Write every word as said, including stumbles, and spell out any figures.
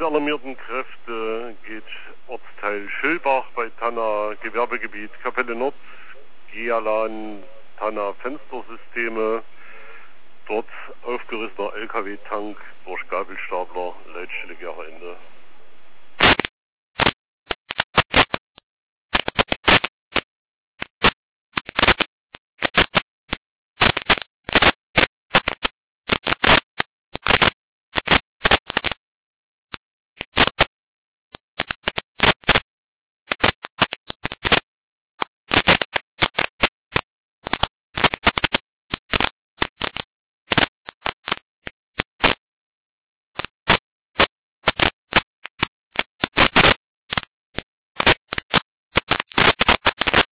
der alarmierten Kräfte geht Ortsteil Schillbach bei Tanna, Gewerbegebiet Kapelle Nord, Gialan, Tanna Fenstersysteme, dort aufgerissener L K W-Tank durch Gabelstapler, Leitstelle Gera Ende.